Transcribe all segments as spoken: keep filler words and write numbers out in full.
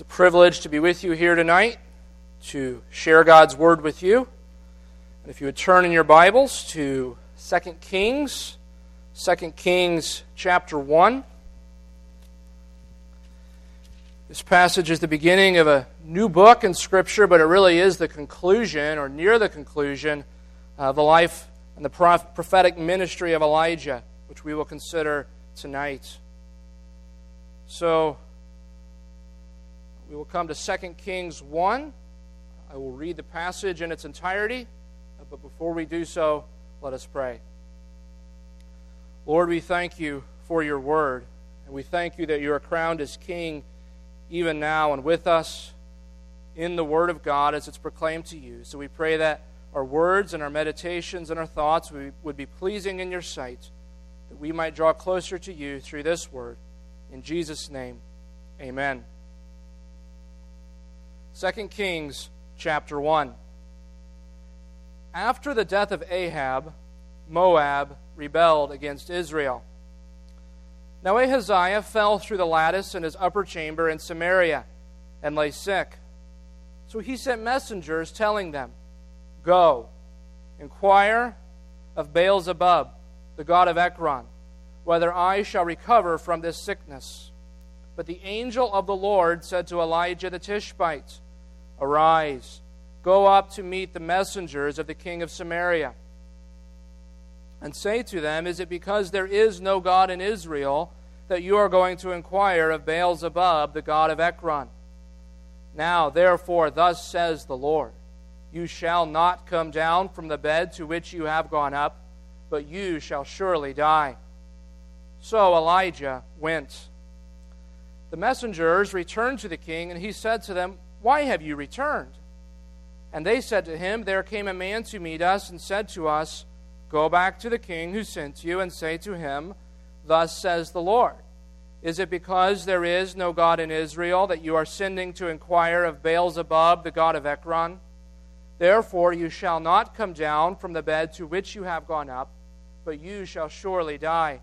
a privilege to be with you here tonight, to share God's Word with you. And if you would turn in your Bibles to Second Kings, Second Kings chapter one. This passage is the beginning of a new book in Scripture, but it really is the conclusion, or near the conclusion, of the life and the prophetic ministry of Elijah, which we will consider tonight. So, we will come to Second Kings one. I will read the passage in its entirety, but before we do so, let us pray. Lord, we thank you for your word, and we thank you that you are crowned as King even now and with us in the Word of God as it's proclaimed to you. So we pray that our words and our meditations and our thoughts would be pleasing in your sight, that we might draw closer to you through this word. In Jesus' name, amen. Second Kings chapter one. After the death of Ahab, Moab rebelled against Israel. Now Ahaziah fell through the lattice in his upper chamber in Samaria and lay sick. So he sent messengers telling them, "Go, inquire of Baal-zebub, the god of Ekron, whether I shall recover from this sickness." But the angel of the Lord said to Elijah the Tishbite, "Arise, go up to meet the messengers of the king of Samaria, and say to them, Is it because there is no God in Israel that you are going to inquire of Baal-zebub, the god of Ekron? Now, therefore, thus says the Lord, you shall not come down from the bed to which you have gone up, but you shall surely die." So Elijah went. The messengers returned to the king, and he said to them, "Why have you returned?" And they said to him, "There came a man to meet us and said to us, Go back to the king who sent you and say to him, Thus says the Lord, Is it because there is no God in Israel that you are sending to inquire of Baal-zebub, the god of Ekron? Therefore you shall not come down from the bed to which you have gone up, but you shall surely die."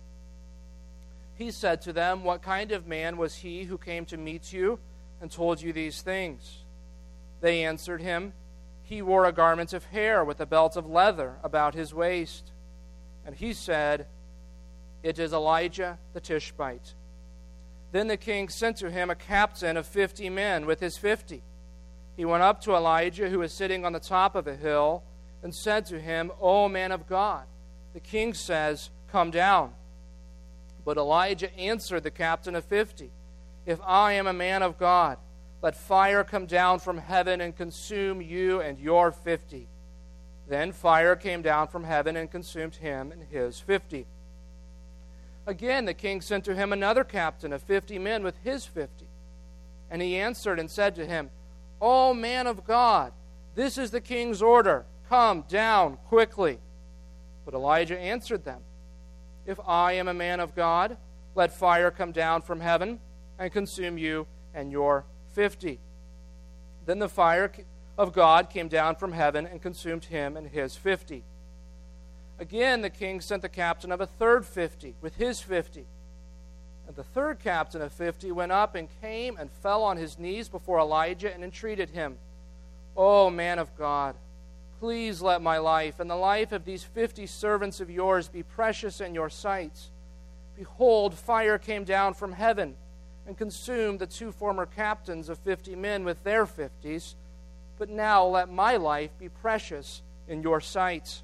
He said to them, "What kind of man was he who came to meet you and told you these things?" They answered him, "He wore a garment of hair with a belt of leather about his waist." And he said, "It is Elijah the Tishbite." Then the king sent to him a captain of fifty men with his fifty. He went up to Elijah, who was sitting on the top of a hill, and said to him, "O man of God, the king says, Come down." But Elijah answered the captain of fifty, "If I am a man of God, let fire come down from heaven and consume you and your fifty." Then fire came down from heaven and consumed him and his fifty. Again the king sent to him another captain of fifty men with his fifty. And he answered and said to him, "O man of God, this is the king's order. Come down quickly." But Elijah answered them, "If I am a man of God, let fire come down from heaven and consume you and your fifty." Then the fire of God came down from heaven and consumed him and his fifty. Again the king sent the captain of a third fifty with his fifty. And the third captain of fifty went up and came and fell on his knees before Elijah and entreated him, "O man of God, please let my life and the life of these fifty servants of yours be precious in your sight. Behold, fire came down from heaven and consumed the two former captains of fifty men with their fifties. But now let my life be precious in your sight."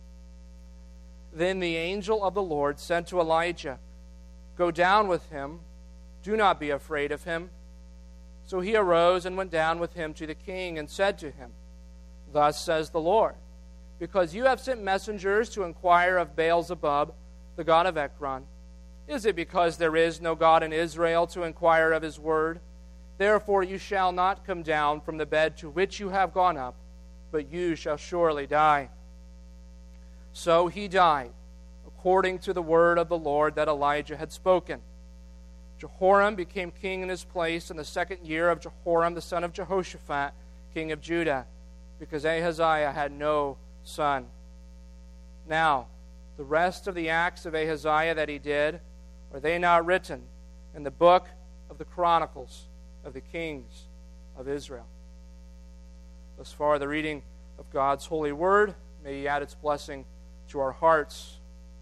Then the angel of the Lord said to Elijah, "Go down with him. Do not be afraid of him." So he arose and went down with him to the king and said to him, "Thus says the Lord, because you have sent messengers to inquire of Baal-zebub, the god of Ekron, is it because there is no God in Israel to inquire of his word? Therefore you shall not come down from the bed to which you have gone up, but you shall surely die." So he died, according to the word of the Lord that Elijah had spoken. Jehoram became king in his place in the second year of Jehoram the son of Jehoshaphat, king of Judah, because Ahaziah had no son. Now, the rest of the acts of Ahaziah that he did, are they not written in the book of the Chronicles of the kings of Israel. Thus far, the reading of God's holy word. May He add its blessing to our hearts.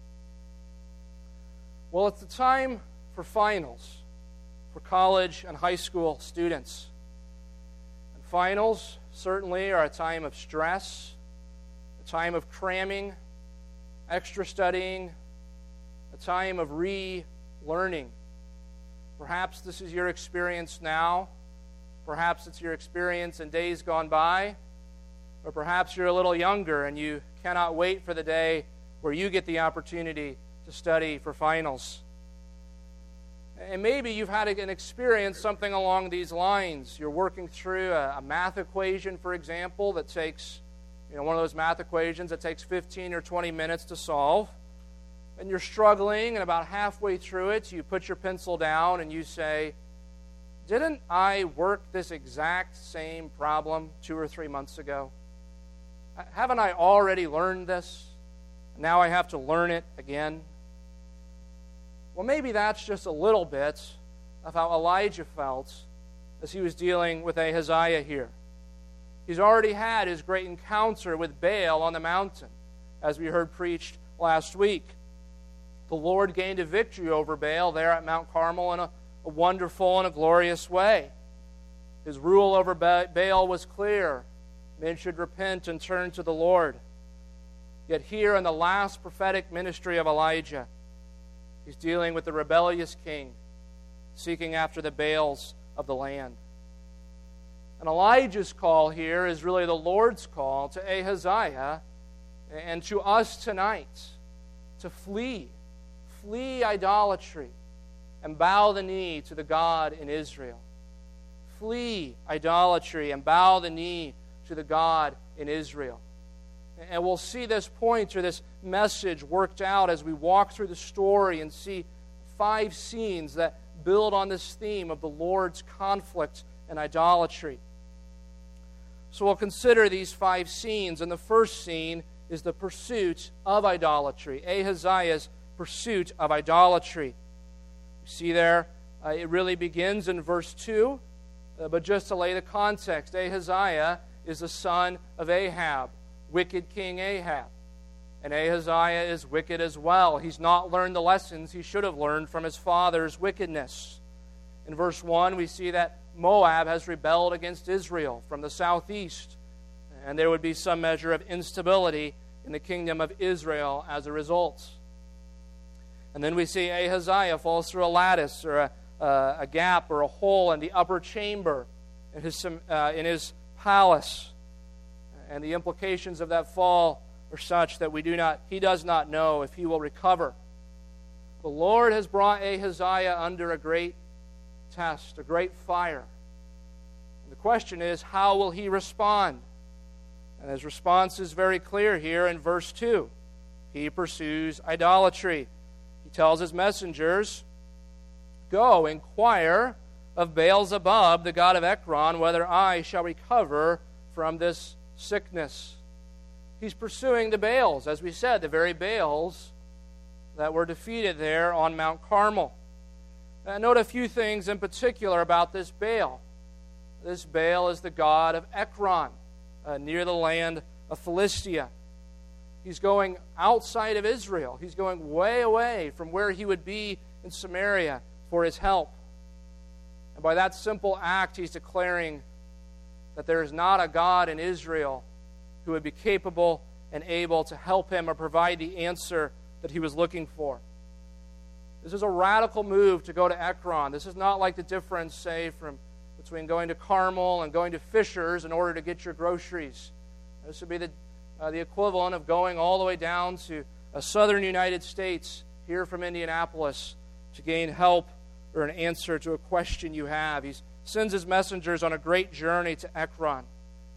Well, it's the time for finals for college and high school students. And finals certainly are a time of stress, a time of cramming, extra studying, a time of re-learning. Perhaps this is your experience now. Perhaps it's your experience in days gone by. Or perhaps you're a little younger and you cannot wait for the day where you get the opportunity to study for finals. And maybe you've had an experience something along these lines. You're working through a, a math equation, for example, that takes, you know, one of those math equations that takes fifteen or twenty minutes to solve. And you're struggling, and about halfway through it, you put your pencil down and you say, didn't I work this exact same problem two or three months ago? Haven't I already learned this? Now I have to learn it again. Well, maybe that's just a little bit of how Elijah felt as he was dealing with Ahaziah here. He's already had his great encounter with Baal on the mountain, as we heard preached last week. The Lord gained a victory over Baal there at Mount Carmel in a, a wonderful and a glorious way. His rule over Baal was clear. Men should repent and turn to the Lord. Yet here in the last prophetic ministry of Elijah, he's dealing with the rebellious king, seeking after the Baals of the land. And Elijah's call here is really the Lord's call to Ahaziah and to us tonight to flee, flee idolatry and bow the knee to the God in Israel. Flee idolatry and bow the knee to the God in Israel. And we'll see this point or this message worked out as we walk through the story and see five scenes that build on this theme of the Lord's conflict and idolatry. So we'll consider these five scenes, and the first scene is the pursuit of idolatry, Ahaziah's pursuit of idolatry. You see there, uh, it really begins in verse two, uh, but just to lay the context, Ahaziah is the son of Ahab, wicked King Ahab. And Ahaziah is wicked as well. He's not learned the lessons he should have learned from his father's wickedness. In verse one, we see that Moab has rebelled against Israel from the southeast, and there would be some measure of instability in the kingdom of Israel as a result. And then we see Ahaziah falls through a lattice or a, uh, a gap or a hole in the upper chamber in his, uh, in his palace. And the implications of that fall are such that we do not, he does not know if he will recover. The Lord has brought Ahaziah under a great test, a great fire. And the question is, how will he respond? And his response is very clear here in verse two. He pursues idolatry. He tells his messengers, go, inquire of Baal-zebub, the god of Ekron, whether I shall recover from this sickness. He's pursuing the Baals, as we said, the very Baals that were defeated there on Mount Carmel. Uh, note a few things in particular about this Baal. This Baal is the god of Ekron, uh, near the land of Philistia. He's going outside of Israel. He's going way away from where he would be in Samaria for his help. And by that simple act, he's declaring that there is not a God in Israel who would be capable and able to help him or provide the answer that he was looking for. This is a radical move to go to Ekron. This is not like the difference, say, from between going to Carmel and going to Fisher's in order to get your groceries. This would be the, uh, the equivalent of going all the way down to uh, southern United States, here from Indianapolis, to gain help or an answer to a question you have. He sends his messengers on a great journey to Ekron.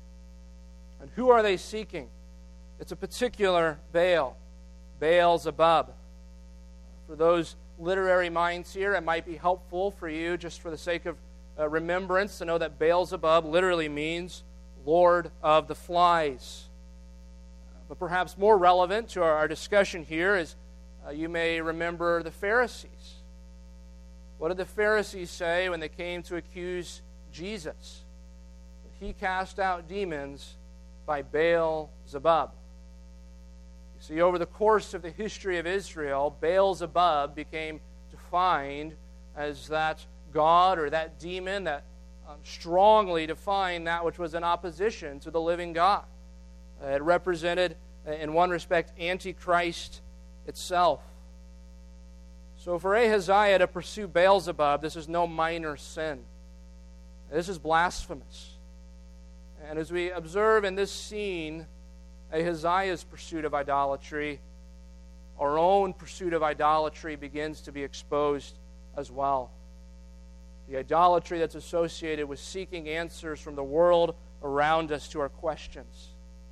And who are they seeking? It's a particular Baal, Baal-zebub. For those literary minds here, it might be helpful for you, just for the sake of uh, remembrance, to know that Baal-zebub literally means Lord of the Flies. Uh, but perhaps more relevant to our, our discussion here is uh, you may remember the Pharisees. What did the Pharisees say when they came to accuse Jesus. He cast out demons by Baal-zebub. You see, over the course of the history of Israel, Baal-zebub became defined as that god or that demon that um, strongly defined that which was in opposition to the living God. Uh, it represented, uh, in one respect, Antichrist itself. So for Ahaziah to pursue Baal-zebub, this is no minor sin. This is blasphemous. And as we observe in this scene, Ahaziah's pursuit of idolatry, our own pursuit of idolatry begins to be exposed as well. The idolatry that's associated with seeking answers from the world around us to our questions.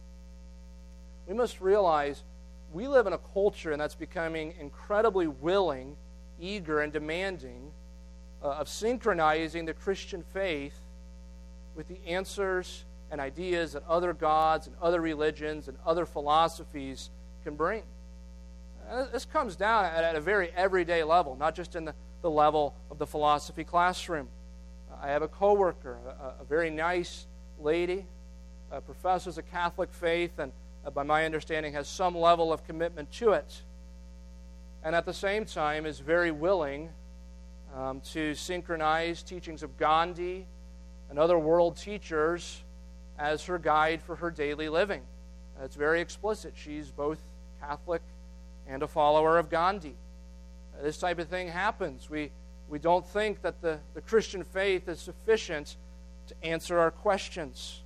We must realize we live in a culture that's becoming incredibly willing, eager, and demanding uh, of synchronizing the Christian faith with the answers and ideas that other gods and other religions and other philosophies can bring. Uh, this comes down at, at a very everyday level, not just in the, the level of the philosophy classroom. Uh, I have a coworker, a, a very nice lady, uh, professes a Catholic faith, and uh, by my understanding has some level of commitment to it, and at the same time is very willing um, to synchronize teachings of Gandhi and other world teachers as her guide for her daily living. Uh, it's very explicit. She's both Catholic and a follower of Gandhi. Uh, this type of thing happens. We, we don't think that the, the Christian faith is sufficient to answer our questions.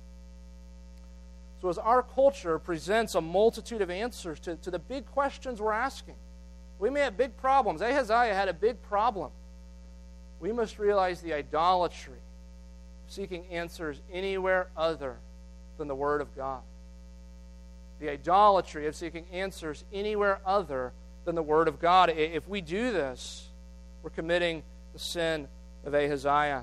So as our culture presents a multitude of answers to, to the big questions we're asking, we may have big problems. Ahaziah had a big problem. We must realize the idolatry seeking answers anywhere other than the Word of God. The idolatry of seeking answers anywhere other than the Word of God. If we do this, we're committing the sin of Ahaziah.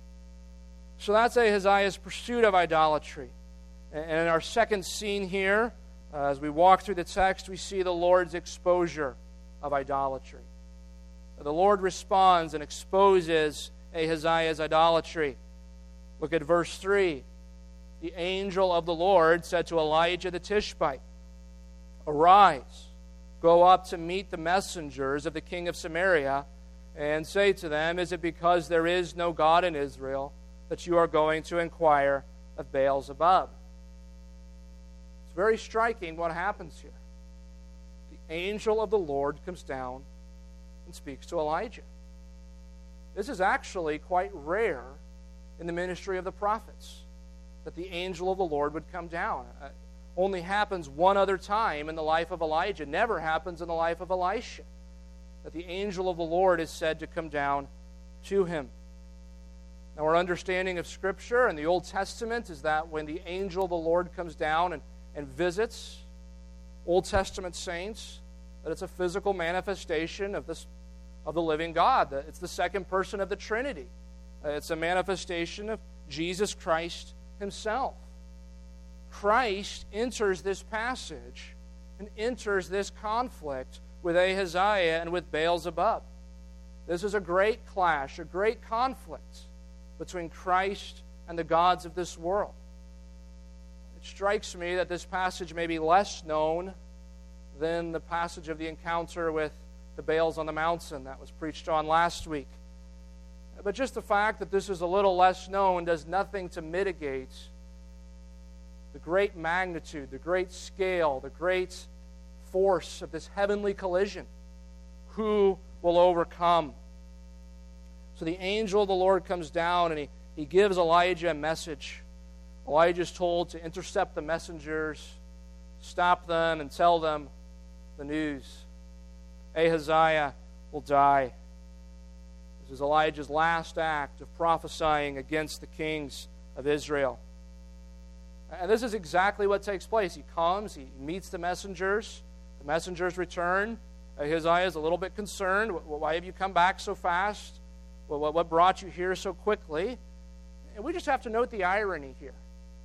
So that's Ahaziah's pursuit of idolatry. And in our second scene here, uh, as we walk through the text, we see the Lord's exposure of idolatry. The Lord responds and exposes Ahaziah's idolatry. Look at verse three. The angel of the Lord said to Elijah the Tishbite, "Arise, go up to meet the messengers of the king of Samaria, and say to them, is it because there is no God in Israel that you are going to inquire of Baal-zebub?" It's very striking what happens here. The angel of the Lord comes down and speaks to Elijah. This is actually quite rare in the ministry of the prophets, that the angel of the Lord would come down. It only happens one other time in the life of Elijah. Never happens in the life of Elisha, that the angel of the Lord is said to come down to him. Now, our understanding of Scripture and the Old Testament is that when the angel of the Lord comes down and, and visits Old Testament saints, that it's a physical manifestation of this of the living God. That it's the second person of the Trinity. Uh, it's a manifestation of Jesus Christ himself. Christ enters this passage and enters this conflict with Ahaziah and with Baal-zebub. This is a great clash, a great conflict between Christ and the gods of this world. It strikes me that this passage may be less known than the passage of the encounter with the Baals on the mountain that was preached on last week. But just the fact that this is a little less known does nothing to mitigate the great magnitude, the great scale, the great force of this heavenly collision. Who will overcome? So the angel of the Lord comes down and he, he gives Elijah a message. Elijah is told to intercept the messengers, stop them, and tell them the news. Ahaziah will die. This is Elijah's last act of prophesying against the kings of Israel. And this is exactly what takes place. He comes, he meets the messengers. The messengers return. Ahaziah is a little bit concerned. Why have you come back so fast? Well, what brought you here so quickly? And we just have to note the irony here.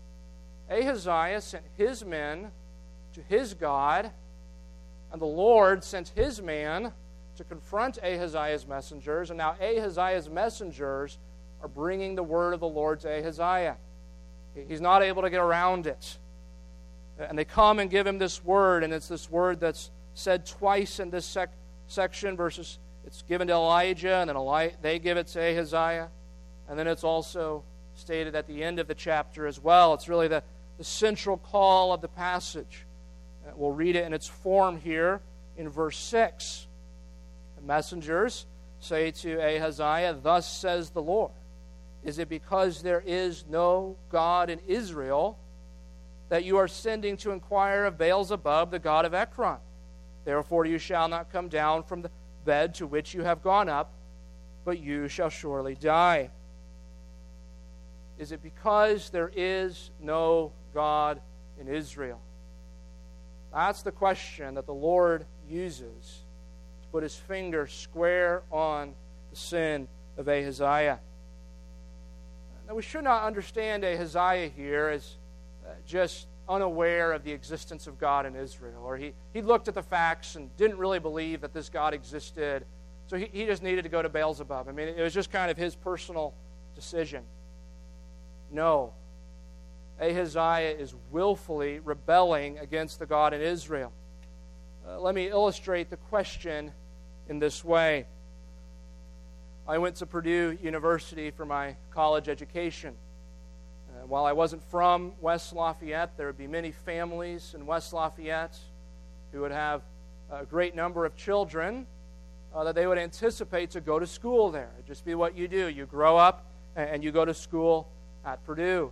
Ahaziah sent his men to his God, and the Lord sent his man to confront Ahaziah's messengers, and now Ahaziah's messengers are bringing the word of the Lord to Ahaziah. He's not able to get around it. And they come and give him this word, and it's this word that's said twice in this sec- section. Verses, it's given to Elijah, and then Eli- they give it to Ahaziah. And then it's also stated at the end of the chapter as well. It's really the, the central call of the passage. Uh, we'll read it in its form here in verse six. The messengers say to Ahaziah, "Thus says the Lord, is it because there is no God in Israel that you are sending to inquire of Baal-zebub, the god of Ekron? Therefore you shall not come down from the bed to which you have gone up, but you shall surely die." Is it because there is no God in Israel? That's the question that the Lord uses to put his finger square on the sin of Ahaziah. Now, we should not understand Ahaziah here as uh, just unaware of the existence of God in Israel, or he, he looked at the facts and didn't really believe that this God existed, so he, he just needed to go to Baal-zebub. I mean, it was just kind of his personal decision. No. Ahaziah is willfully rebelling against the God in Israel. Uh, let me illustrate the question in this way. I went to Purdue University for my college education. Uh, while I wasn't from West Lafayette, there would be many families in West Lafayette who would have a great number of children uh, that they would anticipate to go to school there. It'd just be what you do. You grow up and you go to school at Purdue.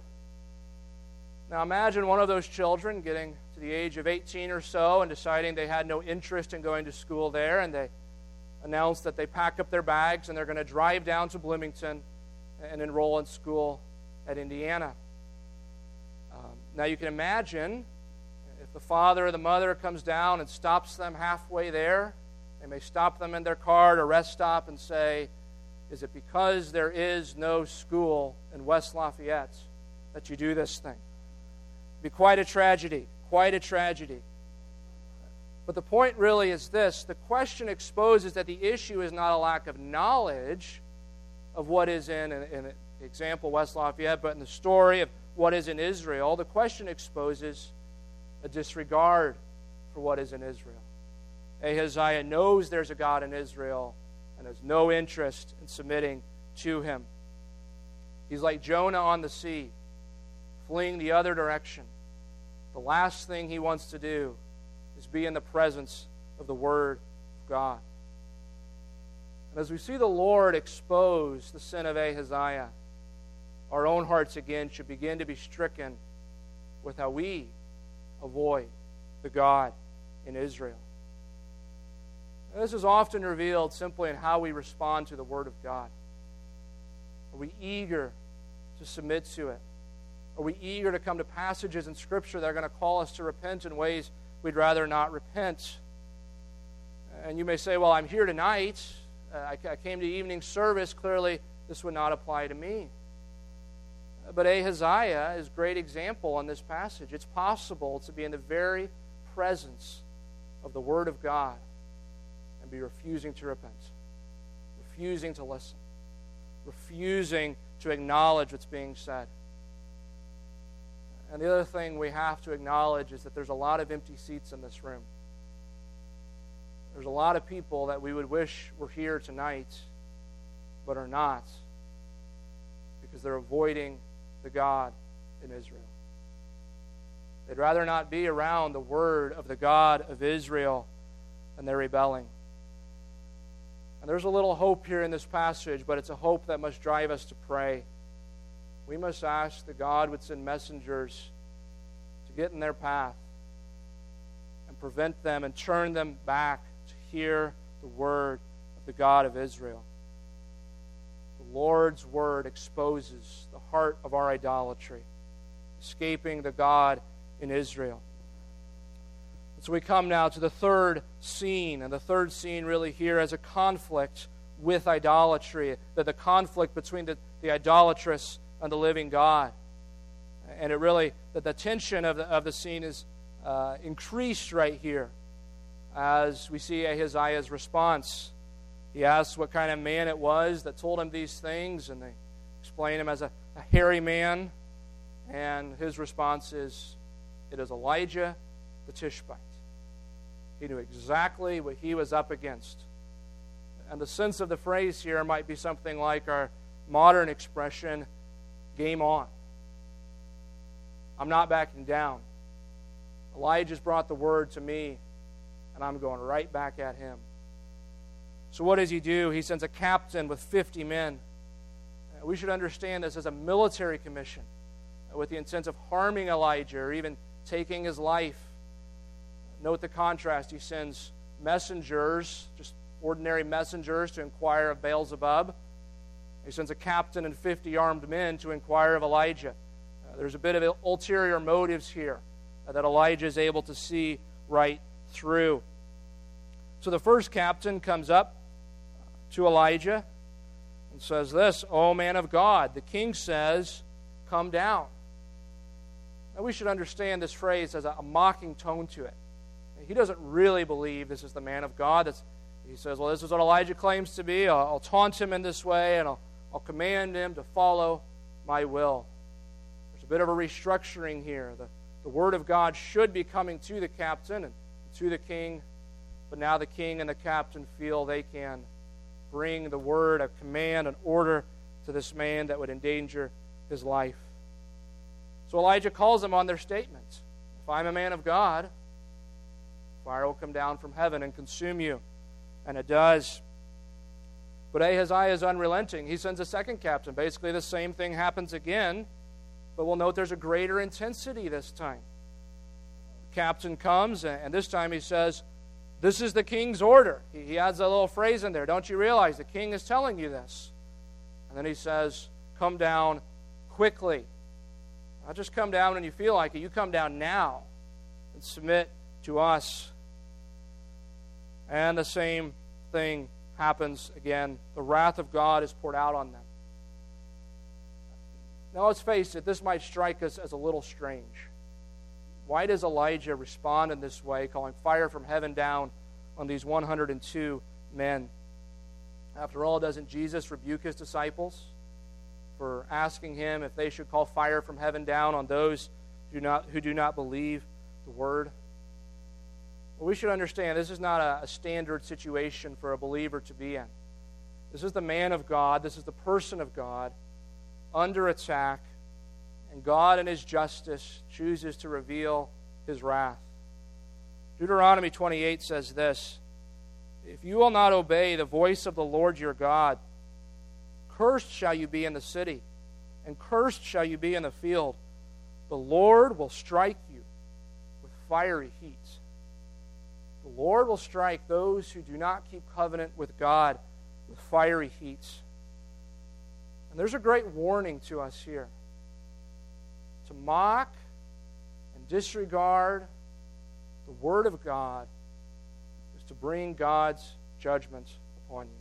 Now imagine one of those children getting to the age of eighteen or so and deciding they had no interest in going to school there, and they announce that they pack up their bags and they're going to drive down to Bloomington and enroll in school at Indiana. Um, now you can imagine if the father or the mother comes down and stops them halfway there. They may stop them in their car at a rest stop and say, "Is it because there is no school in West Lafayette that you do this thing?" It'd be quite a tragedy, quite a tragedy. But the point really is this. The question exposes that the issue is not a lack of knowledge of what is in, in, in the example, West Lafayette, but in the story of what is in Israel. The question exposes a disregard for what is in Israel. Ahaziah knows there's a God in Israel and has no interest in submitting to him. He's like Jonah on the sea, fleeing the other direction. The last thing he wants to do is be in the presence of the Word of God. And as we see the Lord expose the sin of Ahaziah, our own hearts again should begin to be stricken with how we avoid the God in Israel. And this is often revealed simply in how we respond to the Word of God. Are we eager to submit to it? Are we eager to come to passages in Scripture that are going to call us to repent in ways we'd rather not repent? And you may say, "Well, I'm here tonight. Uh, I, I came to evening service. Clearly, this would not apply to me." But Ahaziah is a great example in this passage. It's possible to be in the very presence of the Word of God and be refusing to repent, refusing to listen, refusing to acknowledge what's being said. And the other thing we have to acknowledge is that there's a lot of empty seats in this room. There's a lot of people that we would wish were here tonight, but are not, because they're avoiding the God in Israel. They'd rather not be around the Word of the God of Israel, and they're rebelling. And there's a little hope here in this passage, but it's a hope that must drive us to pray. We must ask that God would send messengers to get in their path and prevent them and turn them back to hear the word of the God of Israel. The Lord's word exposes the heart of our idolatry, escaping the God in Israel. And so we come now to the third scene, and the third scene really here as a conflict with idolatry, that the conflict between the, the idolatrous and the living God. And it really, that the tension of the, of the scene is uh, increased right here as we see Ahaziah's response. He asks what kind of man it was that told him these things, and they explain him as a, a hairy man, and his response is, it is Elijah the Tishbite. He knew exactly what he was up against. And the sense of the phrase here might be something like our modern expression, game on. I'm not backing down. Elijah's brought the word to me, and I'm going right back at him. So what does he do? He sends a captain with fifty men. We should understand this as a military commission with the intent of harming Elijah or even taking his life. Note the contrast. He sends messengers, just ordinary messengers, to inquire of Beelzebub. He sends a captain and fifty armed men to inquire of Elijah. Uh, there's a bit of ulterior motives here uh, that Elijah is able to see right through. So the first captain comes up to Elijah and says this, "O man of God, the king says, come down." Now we should understand this phrase as a, a mocking tone to it. He doesn't really believe this is the man of God. That's, he says, well, this is what Elijah claims to be. I'll, I'll taunt him in this way, and I'll, I'll command him to follow my will. There's a bit of a restructuring here. The, the word of God should be coming to the captain and to the king, but now the king and the captain feel they can bring the word of command and order to this man that would endanger his life. So Elijah calls them on their statement. If I'm a man of God, fire will come down from heaven and consume you. And it does. But Ahaziah is unrelenting. He sends a second captain. Basically, the same thing happens again, but we'll note there's a greater intensity this time. The captain comes, and this time he says, this is the king's order. He adds a little phrase in there. Don't you realize the king is telling you this? And then he says, come down quickly. Not just come down when you feel like it. You come down now and submit to us. And the same thing happens again. The wrath of God is poured out on them. Now let's face it, this might strike us as a little strange. Why does Elijah respond in this way, calling fire from heaven down on these one hundred two men? After all, doesn't Jesus rebuke his disciples for asking him if they should call fire from heaven down on those who do not, who do not believe the word? Well, we should understand this is not a, a standard situation for a believer to be in. This is the man of God, this is the person of God under attack, and God in his justice chooses to reveal his wrath. Deuteronomy twenty-eight says this, if you will not obey the voice of the Lord your God, cursed shall you be in the city, and cursed shall you be in the field. The Lord will strike you with fiery heat. The Lord will strike those who do not keep covenant with God with fiery heat. And there's a great warning to us here. To mock and disregard the Word of God is to bring God's judgment upon you.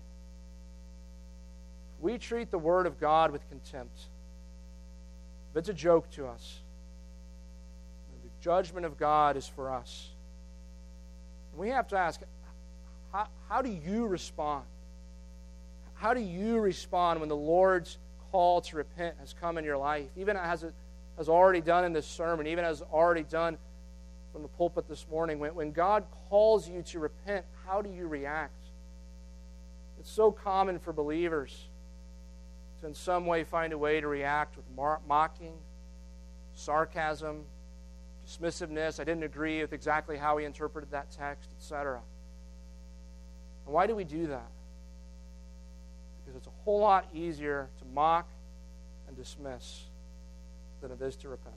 If we treat the Word of God with contempt, if it's a joke to us, the judgment of God is for us. And we have to ask, how, how do you respond? How do you respond when the Lord's call to repent has come in your life, even as it has already done in this sermon, even as already done from the pulpit this morning? When, when God calls you to repent, how do you react? It's so common for believers to in some way find a way to react with mar- mocking, sarcasm, dismissiveness. I didn't agree with exactly how he interpreted that text, et cetera. And why do we do that? Because it's a whole lot easier to mock and dismiss than it is to repent.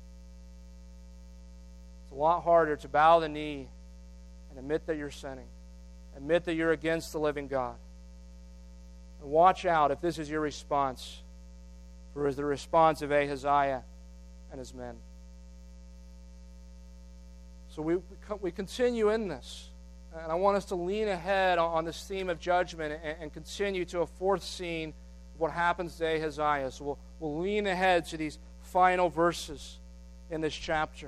It's a lot harder to bow the knee and admit that you're sinning, admit that you're against the living God. And watch out if this is your response, for it is the response of Ahaziah and his men. So we, we continue in this. And I want us to lean ahead on this theme of judgment and, and continue to a fourth scene of what happens to Ahaziah. So we'll, we'll lean ahead to these final verses in this chapter.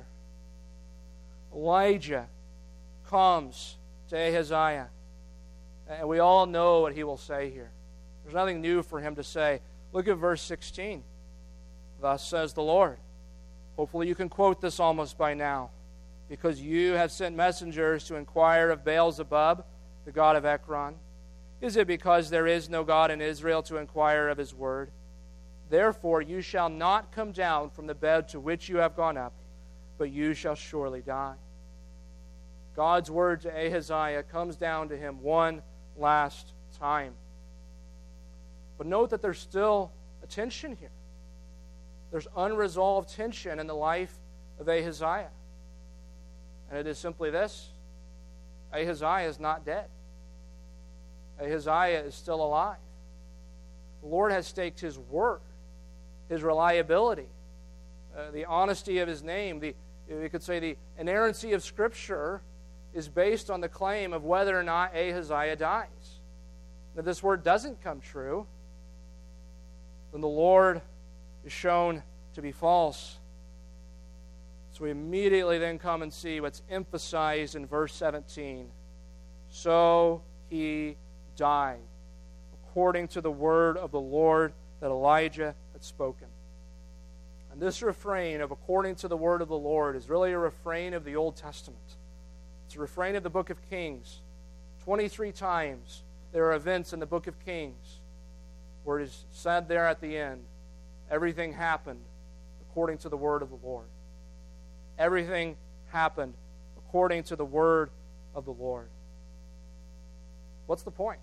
Elijah comes to Ahaziah, and we all know what he will say here. There's nothing new for him to say. Look at verse sixteen. Thus says the Lord. Hopefully you can quote this almost by now. Because you have sent messengers to inquire of Beelzebub, the god of Ekron. Is it because there is no God in Israel to inquire of his word? Therefore you shall not come down from the bed to which you have gone up, but you shall surely die. God's word to Ahaziah comes down to him one last time. But note that there's still a tension here. There's unresolved tension in the life of Ahaziah. And it is simply this: Ahaziah is not dead. Ahaziah is still alive. The Lord has staked his word, his reliability, uh, the honesty of his name, the, we could say the inerrancy of Scripture is based on the claim of whether or not Ahaziah dies. And if this word doesn't come true, then the Lord is shown to be false. So we immediately then come and see what's emphasized in verse seventeen. So he died, according to the word of the Lord that Elijah had spoken. And this refrain of according to the word of the Lord is really a refrain of the Old Testament. It's a refrain of the book of Kings. twenty-three times there are events in the book of Kings where it is said there at the end, everything happened according to the word of the Lord. Everything happened according to the word of the Lord. What's the point?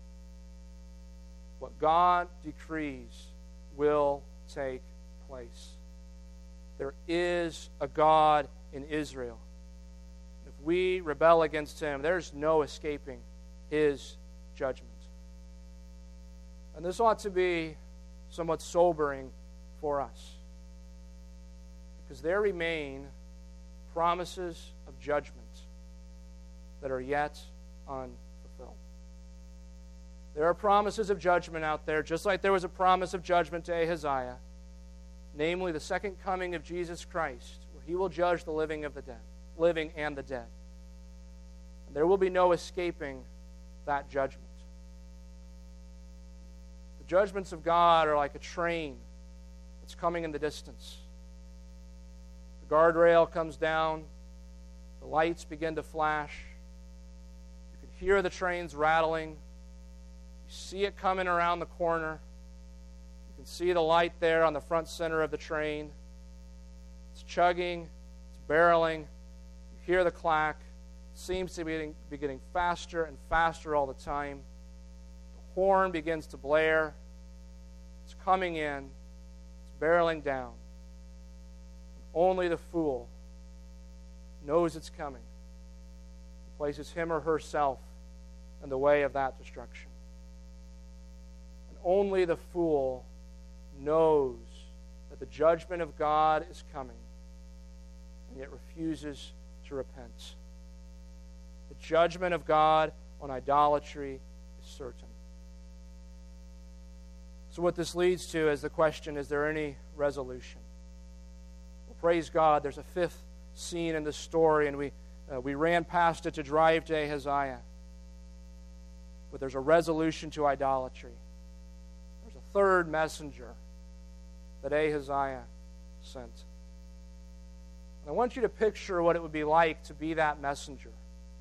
What God decrees will take place. There is a God in Israel. If we rebel against him, there's no escaping his judgment. And this ought to be somewhat sobering for us, because there remain promises of judgment that are yet unfulfilled. There are promises of judgment out there, just like there was a promise of judgment to Ahaziah, namely the second coming of Jesus Christ, where he will judge the living of the dead, living and the dead. And there will be no escaping that judgment. The judgments of God are like a train that's coming in the distance. The guardrail comes down, the lights begin to flash, you can hear the trains rattling, you see it coming around the corner, you can see the light there on the front center of the train. It's chugging, it's barreling, you hear the clack, it seems to be getting, be getting faster and faster all the time. The horn begins to blare, it's coming in, it's barreling down. Only the fool knows it's coming, places him or herself in the way of that destruction. And only the fool knows that the judgment of God is coming, and yet refuses to repent. The judgment of God on idolatry is certain. So what this leads to is the question, is there any resolution? Well, praise God, there's a fifth scene in this story, and we, uh, we ran past it to drive to Ahaziah. But there's a resolution to idolatry. There's a third messenger that Ahaziah sent. And I want you to picture what it would be like to be that messenger.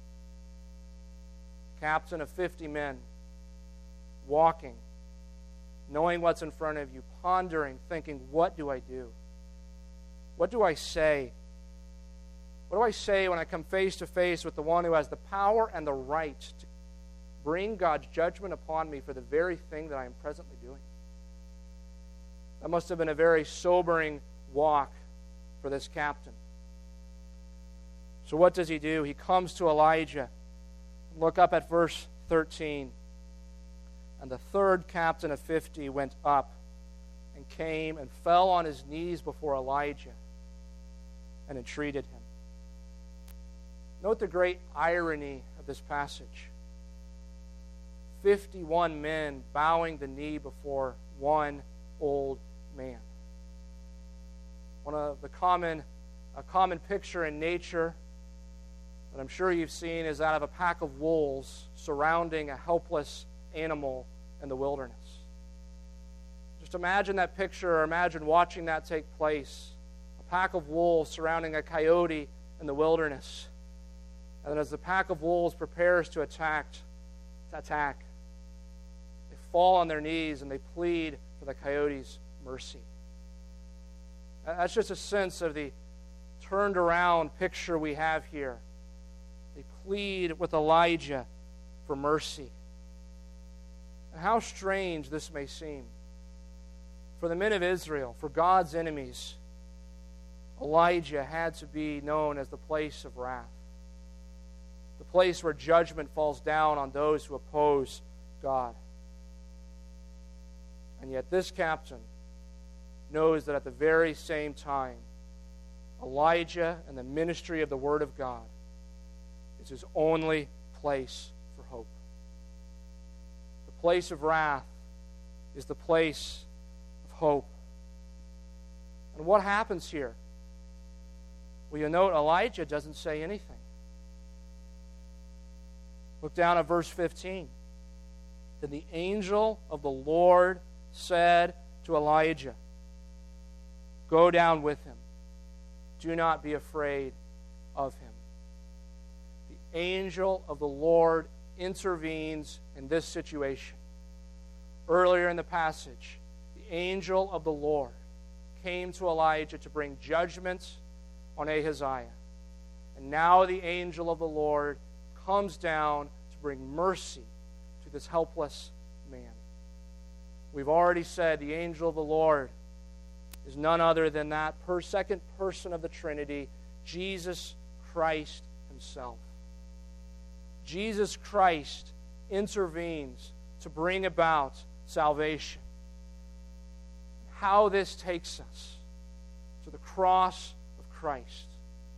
Captain of fifty men, walking, knowing what's in front of you, pondering, thinking, what do I do? What do I say? What do I say when I come face to face with the one who has the power and the right to bring God's judgment upon me for the very thing that I am presently doing? That must have been a very sobering walk for this captain. So what does he do? He comes to Elijah. Look up at verse thirteen. And the third captain of fifty went up and came and fell on his knees before Elijah and entreated him. Note the great irony of this passage. fifty-one men bowing the knee before one old man. One of the common, a common picture in nature that I'm sure you've seen is that of a pack of wolves surrounding a helpless animal in the wilderness. Just imagine that picture, or imagine watching that take place. A pack of wolves surrounding a coyote in the wilderness. And then as the pack of wolves prepares to attack, to attack, they fall on their knees and they plead for the coyote's mercy. That's just a sense of the turned around picture we have here. They plead with Elijah for mercy. And how strange this may seem. For the men of Israel, for God's enemies, Elijah had to be known as the place of wrath, the place where judgment falls down on those who oppose God. And yet this captain knows that at the very same time, Elijah and the ministry of the Word of God is his only place for hope. The place of wrath is the place of hope. And what happens here? Well, you note Elijah doesn't say anything. Look down at verse fifteen. Then the angel of the Lord said to Elijah, "Go down with him. Do not be afraid of him." The angel of the Lord intervenes in this situation. Earlier in the passage, the angel of the Lord came to Elijah to bring judgment on Ahaziah. And now the angel of the Lord comes down to bring mercy to this helpless man. We've already said the angel of the Lord is none other than that per second person of the Trinity, Jesus Christ himself. Jesus Christ intervenes to bring about salvation. How this takes us to the cross of Christ,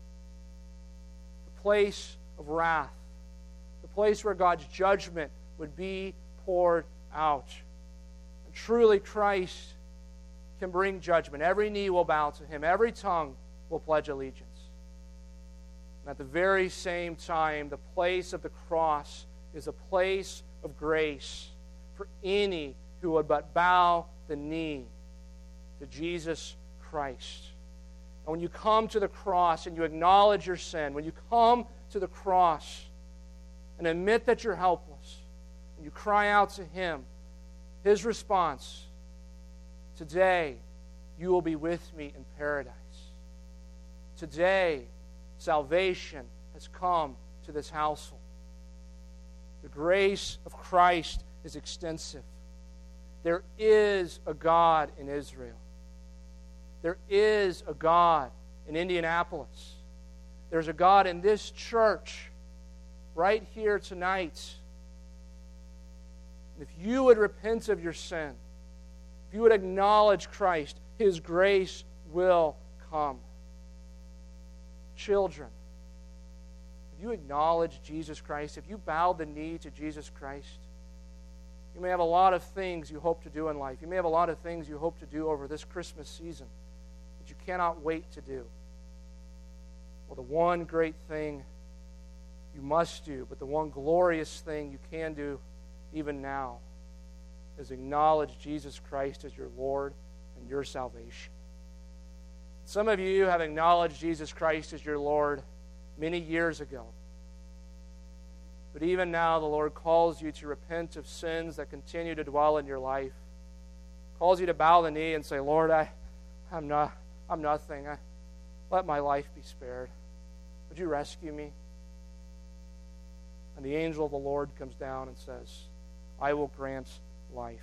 the place of wrath, the place where God's judgment would be poured out. And truly Christ can bring judgment. Every knee will bow to him. Every tongue will pledge allegiance. And at the very same time, the place of the cross is a place of grace for any who would but bow the knee to Jesus Christ. And when you come to the cross and you acknowledge your sin, when you come to the cross and admit that you're helpless, and you cry out to him, his response, today you will be with me in paradise. Today, salvation has come to this household. The grace of Christ is extensive. There is a God in Israel. There is a God in Indianapolis. There's a God in this church right here tonight. And if you would repent of your sin, if you would acknowledge Christ, his grace will come. Children, if you acknowledge Jesus Christ, if you bow the knee to Jesus Christ, you may have a lot of things you hope to do in life. You may have a lot of things you hope to do over this Christmas season that you cannot wait to do. Well, the one great thing you must do, but the one glorious thing you can do even now, is acknowledge Jesus Christ as your Lord and your salvation. Some of you have acknowledged Jesus Christ as your Lord many years ago. But even now, the Lord calls you to repent of sins that continue to dwell in your life. Calls you to bow the knee and say, Lord, I, I'm not, I'm nothing. I, let my life be spared. Would you rescue me? And the angel of the Lord comes down and says, I will grant life.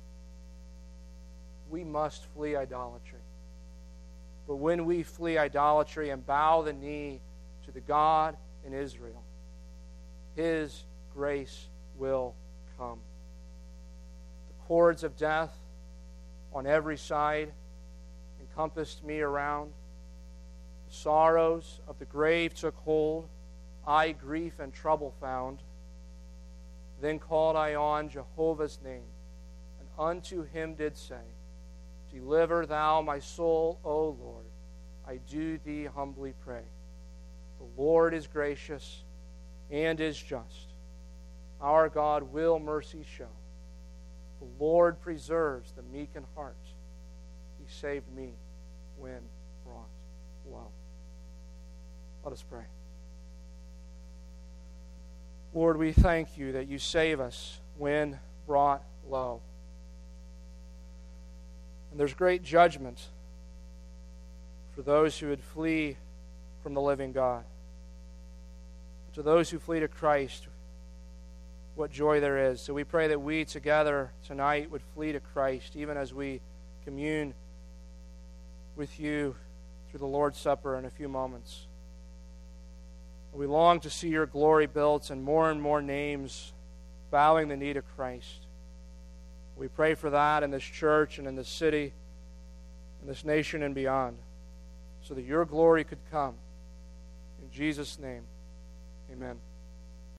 We must flee idolatry. But when we flee idolatry and bow the knee to the God in Israel, his grace will come. The cords of death on every side encompassed me around. The sorrows of the grave took hold. I grief and trouble found. Then called I on Jehovah's name, and unto him did say, Deliver thou my soul, O Lord. I do thee humbly pray. The Lord is gracious and is just. Our God will mercy show. The Lord preserves the meek in heart. He saved me when brought low. Let us pray. Lord, we thank you that you save us when brought low. And there's great judgment for those who would flee from the living God. But to those who flee to Christ, what joy there is. So we pray that we together tonight would flee to Christ, even as we commune with you through the Lord's Supper in a few moments. We long to see your glory built and more and more names bowing the knee to Christ. We pray for that in this church and in this city, in this nation and beyond, so that your glory could come. In Jesus' name, amen.